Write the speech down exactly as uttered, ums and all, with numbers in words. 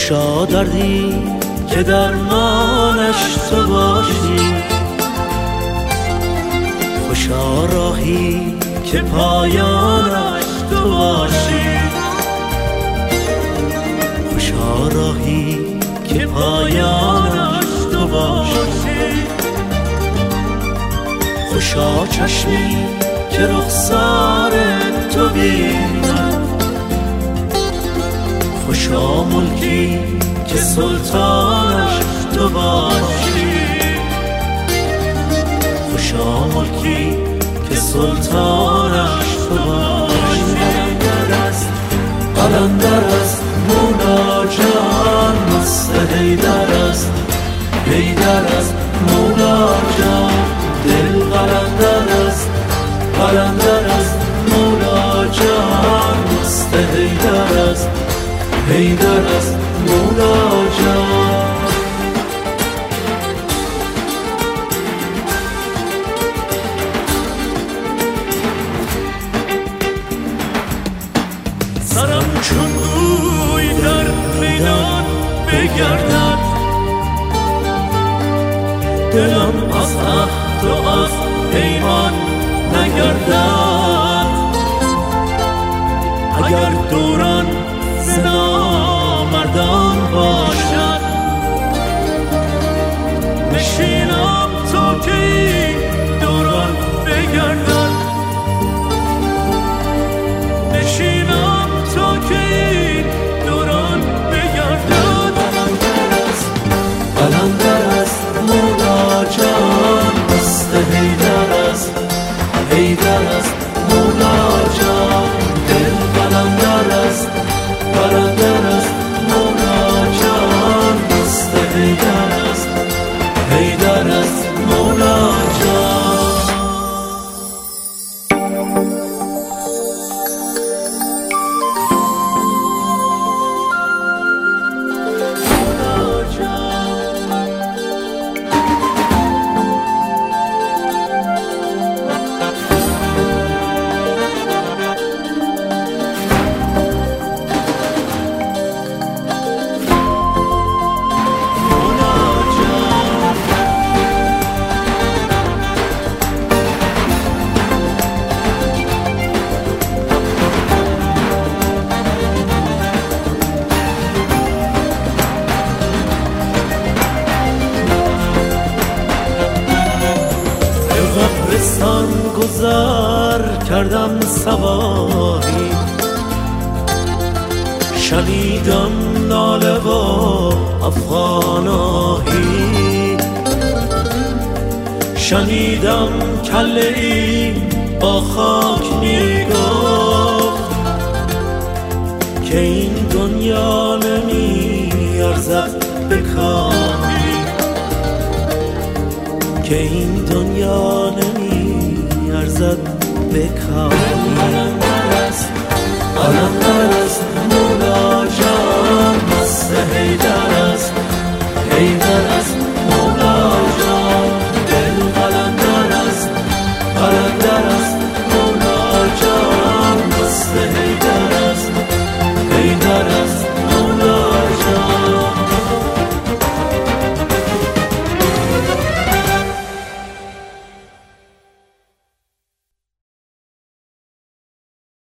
خوشا دردی که درمانش تو باشی، خوشا راهی که پایانش تو باشی، خوشا راهی که پایانش تو باشی، خوشا چشمی که رخسار تو بیند، خوشا ملکی که سلطانش تو باشی، خوشا ملکی که سلطانش تو باشی. قلندر است قلندر است مولا جان، مست حیدر است حیدر است مولا جان، دل قلندر است قلندر است مولا جان، مست حیدر است حیدر است مولا جان. سرم چون گوی در میدان بگردد، دلم از عهد و از پیمان نگردد، اگر دوران ز نامردان باشد، نشینم تا که این دوران بگردد، نشینم تا که این دوران بگردد. قلندر است مولا جان، مست حیدر است حیدر است مولا جان، دل قلندر است قلندر است مولا جان، مست حیدر است حیدر است مولا جان. قبرستان گذر کردم صباحی، شنیدم ناله و افغان آهی، شنیدم کله ای با خاک میگفت که این دنیا نمی ارزد به کامی، که این دنیا نمی ارزد به کامی. قلندر است قلندر